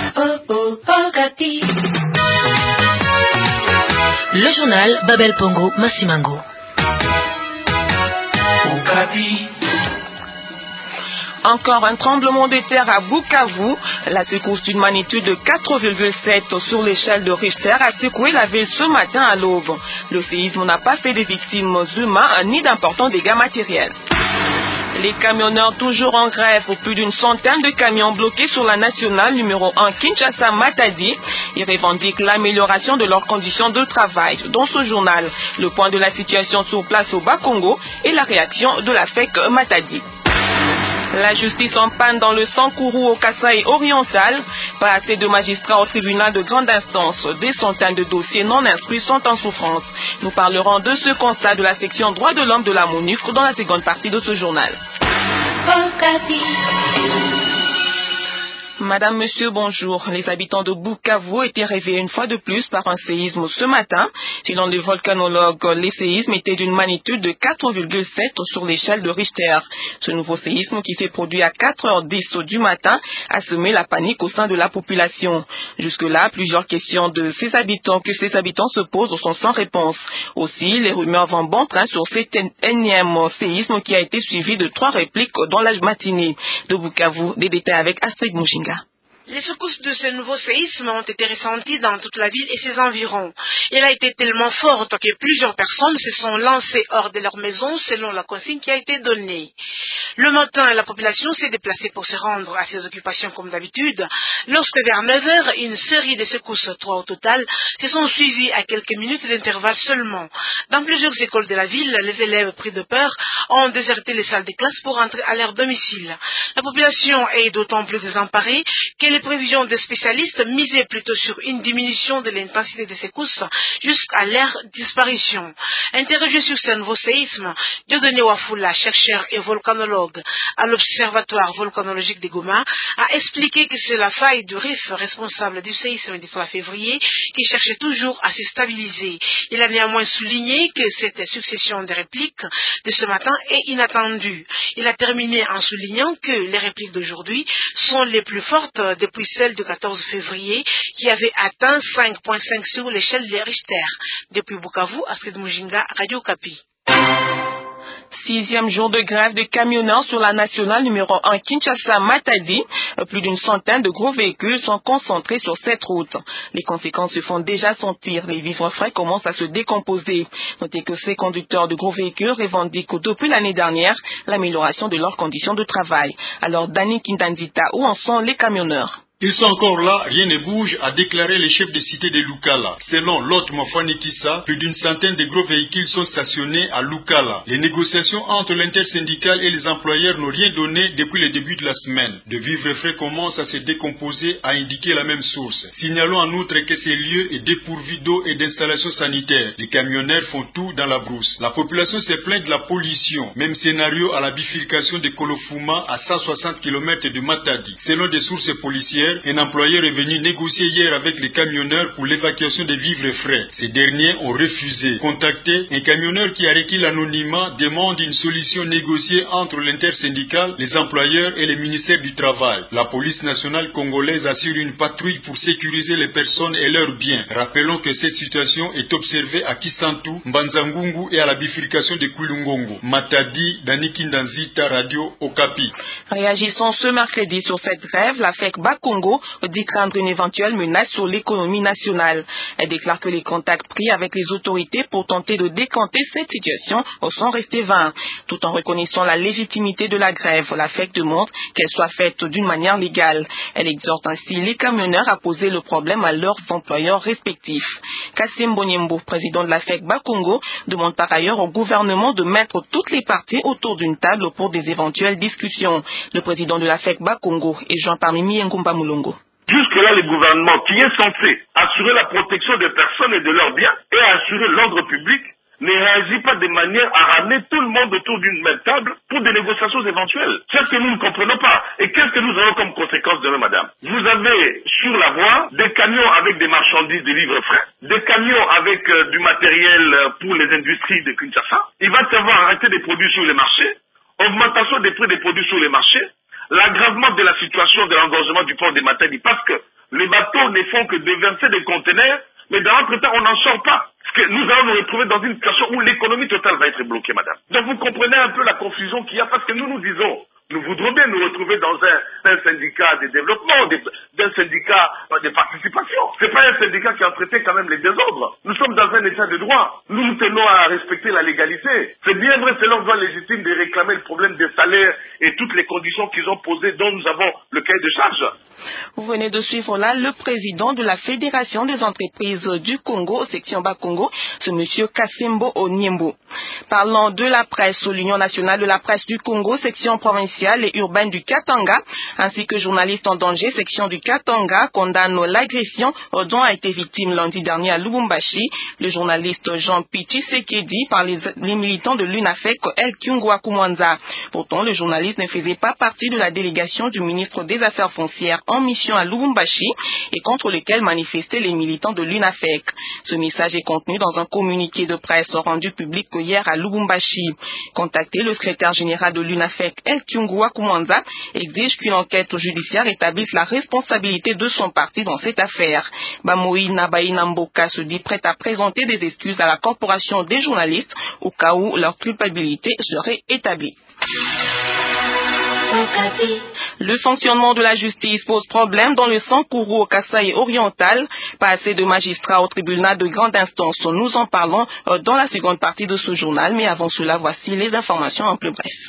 Le journal Babel Pongo Massimango. Encore un tremblement de terre à Bukavu. La secousse d'une magnitude de 4,7 sur l'échelle de Richter a secoué la ville ce matin à l'aube. Le séisme n'a pas fait de victimes humaines ni d'importants dégâts matériels. Les camionneurs toujours en grève, plus d'une centaine de camions bloqués sur la nationale numéro 1 Kinshasa-Matadi. Ils revendiquent l'amélioration de leurs conditions de travail. Dans ce journal, le point de la situation sur place au Bas-Congo et la réaction de la FEC Matadi. La justice en panne dans le Sankourou au Kasaï oriental. Pas assez de magistrats au tribunal de grande instance. Des centaines de dossiers non inscrits sont en souffrance. Nous parlerons de ce constat de la section droits de l'homme de la MONUSCO dans la seconde partie de ce journal. Madame, monsieur, bonjour. Les habitants de Bukavu étaient réveillés une fois de plus par un séisme ce matin. Selon les volcanologues, les séismes étaient d'une magnitude de 4,7 sur l'échelle de Richter. Ce nouveau séisme qui s'est produit à 4h10 du matin a semé la panique au sein de la population. Jusque-là, plusieurs questions que ces habitants se posent sont sans réponse. Aussi, les rumeurs vont bon train sur cet énième séisme qui a été suivi de 3 répliques dans la matinée. De Bukavu, des détails avec Astrid Mouchinga. Les secousses de ce nouveau séisme ont été ressenties dans toute la ville et ses environs. Elle a été tellement forte que plusieurs personnes se sont lancées hors de leur maison selon la consigne qui a été donnée. Le matin, la population s'est déplacée pour se rendre à ses occupations comme d'habitude, lorsque vers 9h, une série de secousses, 3 au total, se sont suivies à quelques minutes d'intervalle seulement. Dans plusieurs écoles de la ville, les élèves pris de peur ont déserté les salles de classe pour rentrer à leur domicile. La population est d'autant plus désemparée que les prévisions des spécialistes misaient plutôt sur une diminution de l'intensité des secousses jusqu'à leur disparition. Interrogé sur ce nouveau séisme, Dieudonné Wafula, chercheur et volcanologue à l'Observatoire volcanologique de Goma, a expliqué que c'est la faille du RIF responsable du séisme du 3 février qui cherchait toujours à se stabiliser. Il a néanmoins souligné que cette succession de répliques de ce matin est inattendue. Il a terminé en soulignant que les répliques d'aujourd'hui sont les plus fortes depuis celle du 14 février qui avait atteint 5,5 sur l'échelle de Richter. Depuis Bukavu, Astrid Mujinga, Radio Kapi. 6e jour de grève des camionneurs sur la nationale numéro 1 Kinshasa-Matadi. Plus d'une centaine de gros véhicules sont concentrés sur cette route. Les conséquences se font déjà sentir. Les vivres frais commencent à se décomposer. Notez que ces conducteurs de gros véhicules revendiquent depuis l'année dernière l'amélioration de leurs conditions de travail. Alors, Dani Kindanzita, où en sont les camionneurs? Ils sont encore là, rien ne bouge, a déclaré le chef de cité de Lukala. Selon l'autre Mafani Kissa, plus d'une centaine de gros véhicules sont stationnés à Lukala. Les négociations entre l'intersyndicale et les employeurs n'ont rien donné depuis le début de la semaine. De vivres frais commencent à se décomposer, a indiqué la même source. Signalons en outre que ces lieux est dépourvu d'eau et d'installations sanitaires. Les camionneurs font tout dans la brousse. La population se plaint de la pollution. Même scénario à la bifurcation de Kolofuma à 160 km de Matadi. Selon des sources policières, un employeur est venu négocier hier avec les camionneurs pour l'évacuation des vivres frais. Ces derniers ont refusé. Contacté, un camionneur qui a requis l'anonymat demande une solution négociée entre l'intersyndicale, les employeurs et le ministère du Travail. La police nationale congolaise assure une patrouille pour sécuriser les personnes et leurs biens. Rappelons que cette situation est observée à Kisantu, Mbanzangungu et à la bifurcation de Kulungongo. Matadi, Danikindanzita, Radio Okapi. Réagissons ce mercredi sur cette grève, la FEC Bas-Congo dit craindre une éventuelle menace sur l'économie nationale. Elle déclare que les contacts pris avec les autorités pour tenter de décanter cette situation sont restés vains. Tout en reconnaissant la légitimité de la grève, la FEC demande qu'elle soit faite d'une manière légale. Elle exhorte ainsi les camionneurs à poser le problème à leurs employeurs respectifs. Kassim Bonyembo, président de la FEC Bas-Congo, demande par ailleurs au gouvernement de mettre toutes les parties autour d'une table pour des éventuelles discussions. Le président de la FEC Bas-Congo est Jean-Parmi Ngumba Mulongo. Jusque-là, le gouvernement qui est censé assurer la protection des personnes et de leurs biens et assurer l'ordre public ne réagit pas de manière à ramener tout le monde autour d'une même table pour des négociations éventuelles. C'est ce que nous ne comprenons pas. Et qu'est-ce que nous avons comme conséquence demain, madame? Vous avez sur la voie des camions avec des marchandises, des livres frais, des camions avec du matériel pour les industries de Kinshasa. Il va y avoir arrêté des produits sur les marchés, augmentation des prix des produits sur les marchés, l'aggravement de la situation de l'engorgement du port de Matadi, parce que Les bateaux ne font que déverser des conteneurs, mais dans l'entretemps, on n'en sort pas. Parce que nous allons nous retrouver dans une situation où l'économie totale va être bloquée, madame. Donc vous comprenez un peu la confusion qu'il y a, parce que nous disons, nous voudrons bien nous retrouver dans un syndicat de développement, d'un syndicat de participation. C'est pas un syndicat qui a traité quand même les désordres. Nous sommes dans un état de droit. Nous tenons à respecter la légalité. C'est bien vrai, c'est leur droit légitime de réclamer le problème des salaires et toutes les conditions qu'ils ont posées dont nous avons le cahier de charge. Vous venez de suivre là le président de la Fédération des entreprises du Congo, section Bas-Congo, ce monsieur Kassimbo Onyembo. Parlant de la presse, l'Union nationale de la presse du Congo, section provinciale et urbaine du Katanga, ainsi que journalistes en danger, section du Katanga, condamne l'agression dont a été victime lundi dernier à Lubumbashi le journaliste Jean-Pierre Tshisekedi par les militants de l'UNAFEC El Kyungwa Kumwanza. Pourtant, le journaliste ne faisait pas partie de la délégation du ministre des Affaires foncières en mission à Lubumbashi et contre lequel manifestaient les militants de l'UNAFEC. Ce message est contenu dans un communiqué de presse rendu public hier à Lubumbashi. Contacté, le secrétaire général de l'UNAFEC, El Kyungwa Kumwanza, exige qu'une enquête judiciaire établisse la responsabilité de son parti dans cette affaire. Bamoï Nabaïna Mboka se dit prête à présenter des excuses à la corporation des journalistes au cas où leur culpabilité serait établie. Le fonctionnement de la justice pose problème dans le Sankourou au Kasaï oriental. Pas assez de magistrats au tribunal de grande instance. Nous en parlons dans la seconde partie de ce journal, mais avant cela, voici les informations en plus bref.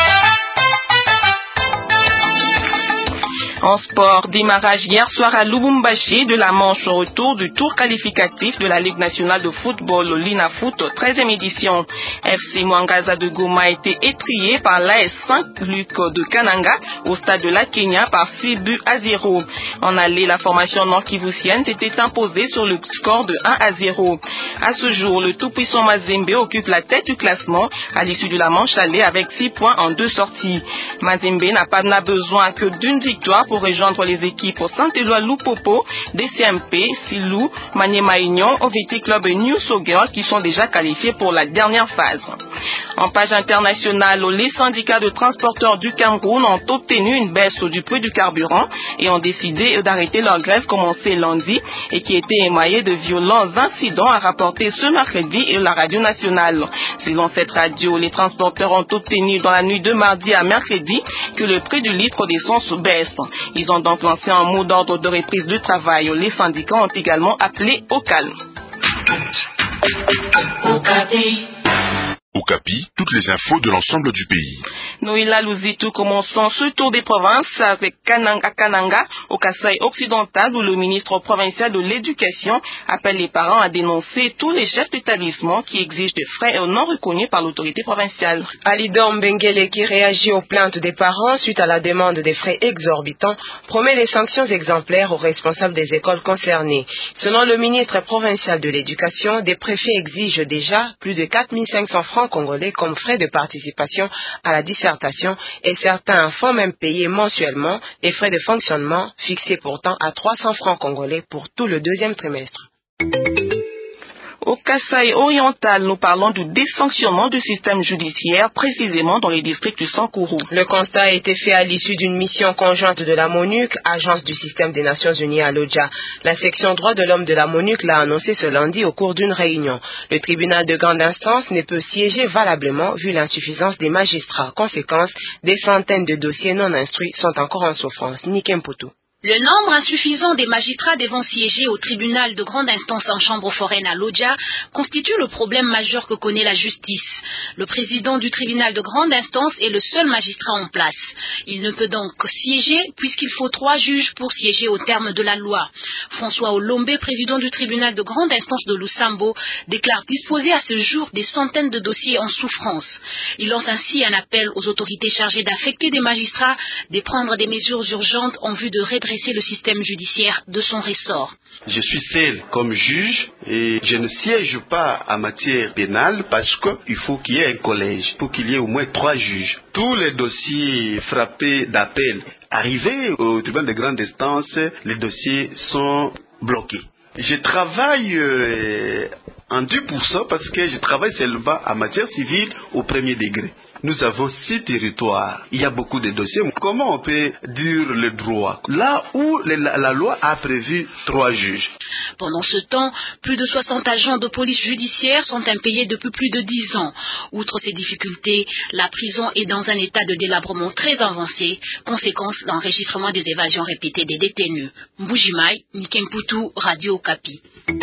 En sport, démarrage hier soir à Lubumbashi de la manche au retour du tour qualificatif de la Ligue nationale de football Linafoot 13e édition. FC Mwangaza de Goma a été étrié par l'AS Saint-Luc de Kananga au stade de la Kenya par 6-0. En aller, la formation nord-kivusienne s'était imposée sur le score de 1-0. À ce jour, le tout-puissant Mazembe occupe la tête du classement à l'issue de la manche aller avec 6 points en 2 sorties. Mazembe n'a besoin que d'une victoire pour rejoindre les équipes au Saint-Éloi Lupopo, DCMP, Silou, Maniema Union, OVT Club et New Sogirl qui sont déjà qualifiés pour la dernière phase. En page internationale, les syndicats de transporteurs du Cameroun ont obtenu une baisse du prix du carburant et ont décidé d'arrêter leur grève commencée lundi et qui était émaillée de violents incidents à rapporter ce mercredi et la radio nationale. Selon cette radio, les transporteurs ont obtenu dans la nuit de mardi à mercredi que le prix du litre d'essence baisse. Ils ont donc lancé un mot d'ordre de reprise du travail. Les syndicats ont également appelé au calme. Okapi, toutes les infos de l'ensemble du pays. Noïla Louzitou, commençons ce tour des provinces avec Kananga, au Kasaï occidental, où le ministre provincial de l'Éducation appelle les parents à dénoncer tous les chefs d'établissement qui exigent des frais non reconnus par l'autorité provinciale. Alidor Mbengele, qui réagit aux plaintes des parents suite à la demande des frais exorbitants, promet des sanctions exemplaires aux responsables des écoles concernées. Selon le ministre provincial de l'Éducation, des préfets exigent déjà plus de 4 500 francs congolais comme frais de participation à la dissertation et certains font même payer mensuellement les frais de fonctionnement fixés pourtant à 300 francs congolais pour tout le deuxième trimestre. Au Kasaï oriental, nous parlons du dysfonctionnement du système judiciaire, précisément dans les districts du Sankourou. Le constat a été fait à l'issue d'une mission conjointe de la MONUC, agence du système des Nations Unies à Lodja. La section droits de l'homme de la MONUC l'a annoncé ce lundi au cours d'une réunion. Le tribunal de grande instance ne peut siéger valablement vu l'insuffisance des magistrats. Conséquence, des centaines de dossiers non instruits sont encore en souffrance. Nikem Poutou. Le nombre insuffisant des magistrats devant siéger au tribunal de grande instance en chambre foraine à Lodja constitue le problème majeur que connaît la justice. Le président du tribunal de grande instance est le seul magistrat en place. Il ne peut donc siéger puisqu'il faut 3 juges pour siéger au terme de la loi. François Olombe, président du tribunal de grande instance de Lusambo, déclare disposer à ce jour des centaines de dossiers en souffrance. Il lance ainsi un appel aux autorités chargées d'affecter des magistrats de prendre des mesures urgentes en vue de redresser le système judiciaire de son ressort. Je suis seul comme juge et je ne siège pas en matière pénale parce qu'il faut qu'il y ait un collège, pour qu'il y ait au moins 3 juges. Tous les dossiers frappés d'appel arrivés au tribunal de grande instance, les dossiers sont bloqués. Je travaille en 2% parce que je travaille seulement en matière civile au premier degré. nous avons 6 territoires. Il y a beaucoup de dossiers. Comment on peut dire le droit là où la loi a prévu 3 juges? Pendant ce temps, plus de 60 agents de police judiciaire sont impayés depuis plus de 10 ans. Outre ces difficultés, la prison est dans un état de délabrement très avancé, conséquence d'enregistrement des évasions répétées des détenus. Mbujimai, Nikemputu, Radio Okapi.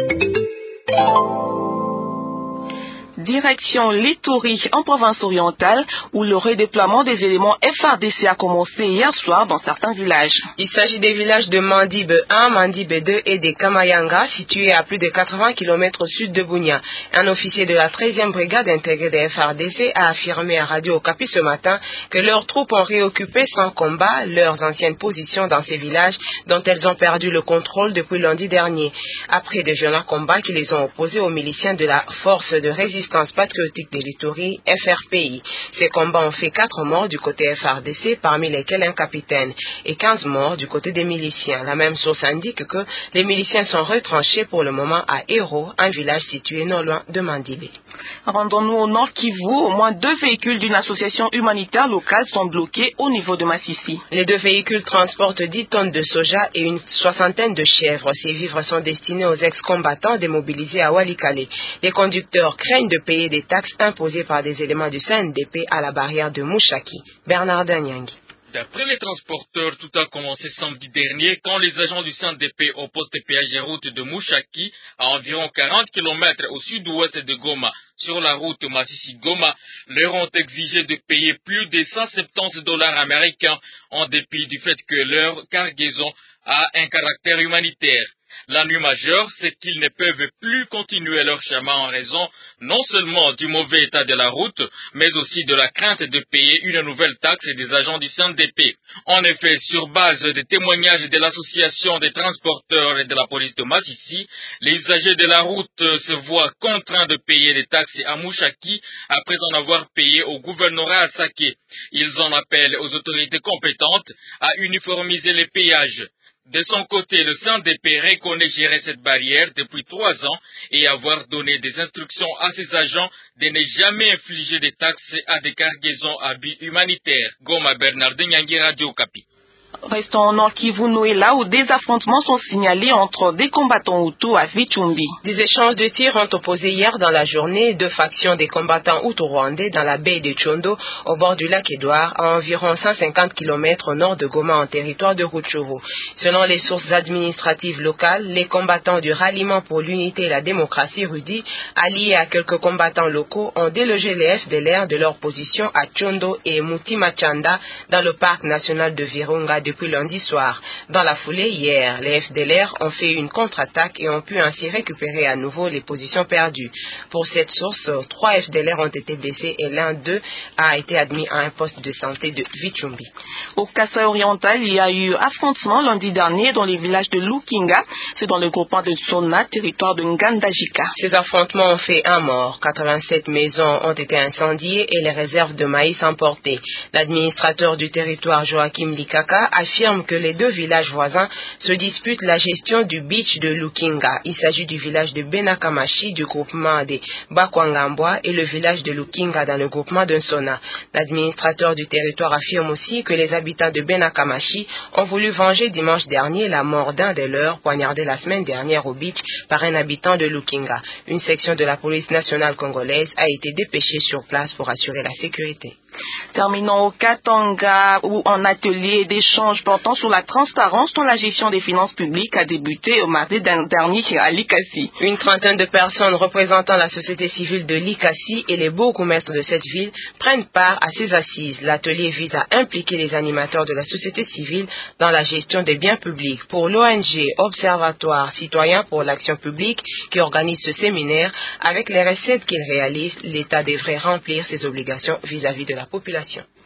Direction l'Ituri en province orientale où le redéploiement des éléments FARDC a commencé hier soir dans certains villages. Il s'agit des villages de Mandibe 1, Mandibe 2 et des Kamayanga situés à plus de 80 km au sud de Bunia. Un officier de la 13e brigade intégrée des FARDC a affirmé à Radio Okapi ce matin que leurs troupes ont réoccupé sans combat leurs anciennes positions dans ces villages dont elles ont perdu le contrôle depuis lundi dernier, après de violents combats qui les ont opposés aux miliciens de la force de résistance patriotique de l'Ituri, FRPI. Ces combats ont fait 4 morts du côté FARDC, parmi lesquels un capitaine, et 15 morts du côté des miliciens. La même source indique que les miliciens sont retranchés pour le moment à Héro, un village situé non loin de Mandibé. Rendons-nous au Nord Kivu. Au moins 2 véhicules d'une association humanitaire locale sont bloqués au niveau de Massissi. Les 2 véhicules transportent 10 tonnes de soja et une 60aine de chèvres. Ces vivres sont destinés aux ex-combattants démobilisés à Walikale. Les conducteurs craignent de payer des taxes imposées par des éléments du CNDP à la barrière de Mouchaki. Bernard Danyang. D'après les transporteurs, tout a commencé samedi dernier quand les agents du CNDP au poste péage route de Mouchaki, à environ 40 km au sud-ouest de Goma, sur la route Massissi-Goma, leur ont exigé de payer plus de $170 américains en dépit du fait que leur cargaison a un caractère humanitaire. La nuit majeure, c'est qu'ils ne peuvent plus continuer leur chemin en raison non seulement du mauvais état de la route, mais aussi de la crainte de payer une nouvelle taxe des agents du CNDP. En effet, sur base des témoignages de l'association des transporteurs et de la police de Massissi, les usagers de la route se voient contraints de payer des taxes à Mouchaki après en avoir payé au gouvernorat à Saké. Ils en appellent aux autorités compétentes à uniformiser les péages. De son côté, le CNDP reconnaît gérer cette barrière depuis 3 ans et avoir donné des instructions à ses agents de ne jamais infliger des taxes à des cargaisons à but humanitaire. Goma Bernardin Nyangi, Radio Okapi. Restons au Nord Kivu, là où des affrontements sont signalés entre des combattants Hutus à Vichumbi. Des échanges de tirs ont opposé hier dans la journée 2 factions des combattants Hutu-Rwandais dans la baie de Chondo, au bord du lac Édouard, à environ 150 km au nord de Goma, en territoire de Rutshuru. Selon les sources administratives locales, les combattants du Ralliement pour l'unité et la démocratie Rudi, alliés à quelques combattants locaux, ont délogé les FDLR de leur position à Chondo et Mutimachanda dans le parc national de Virunga depuis lundi soir. Dans la foulée, hier, les FDLR ont fait une contre-attaque et ont pu ainsi récupérer à nouveau les positions perdues. Pour cette source, 3 FDLR ont été blessés et l'un d'eux a été admis à un poste de santé de Vichumbi. Au Kasaï oriental, il y a eu affrontement lundi dernier dans les villages de Lukinga, c'est dans le groupement de Sona, territoire de Ngandajika. Ces affrontements ont fait 1 mort, 87 maisons ont été incendiées et les réserves de maïs emportées. L'administrateur du territoire, Joachim Likaka, affirme que les 2 villages voisins se disputent la gestion du beach de Lukinga. Il s'agit du village de Benakamashi du groupement de Bakwangambwa et le village de Lukinga dans le groupement de Sona. L'administrateur du territoire affirme aussi que les habitants de Benakamashi ont voulu venger dimanche dernier la mort d'un des leurs poignardé la semaine dernière au beach par un habitant de Lukinga. Une section de la police nationale congolaise a été dépêchée sur place pour assurer la sécurité. Terminons au Katanga où un atelier d'échange portant sur la transparence dans la gestion des finances publiques a débuté au mardi dernier à Likasi. Une trentaine de personnes représentant la société civile de Likasi et les bourgmestres de cette ville prennent part à ces assises. L'atelier vise à impliquer les animateurs de la société civile dans la gestion des biens publics. Pour l'ONG Observatoire citoyen pour l'action publique qui organise ce séminaire, avec les recettes qu'il réalise, l'État devrait remplir ses obligations vis-à-vis de la population.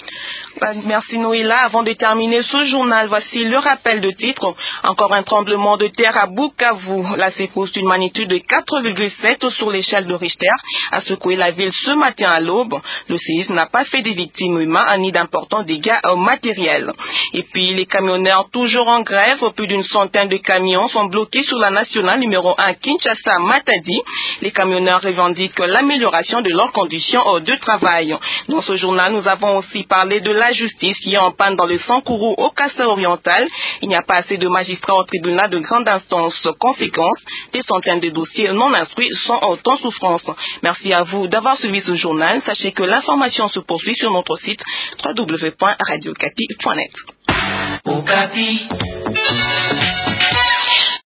Merci Noéla. Avant de terminer ce journal, voici le rappel de titre. Encore un tremblement de terre à Bukavu. La secousse d'une magnitude de 4,7 sur l'échelle de Richter a secoué la ville ce matin à l'aube. Le séisme n'a pas fait de victimes humaines ni d'importants dégâts matériels. Et puis les camionneurs toujours en grève, plus d'une centaine de camions sont bloqués sur la nationale numéro 1 Kinshasa-Matadi. Les camionneurs revendiquent l'amélioration de leurs conditions de travail. Dans ce journal, nous avons aussi parlé de la justice qui est en panne dans le Sankourou au Kassai oriental. Il n'y a pas assez de magistrats au tribunal de grande instance. Conséquence, des centaines de dossiers non instruits sont en souffrance. Merci à vous d'avoir suivi ce journal. Sachez que l'information se poursuit sur notre site www.radiocapi.net.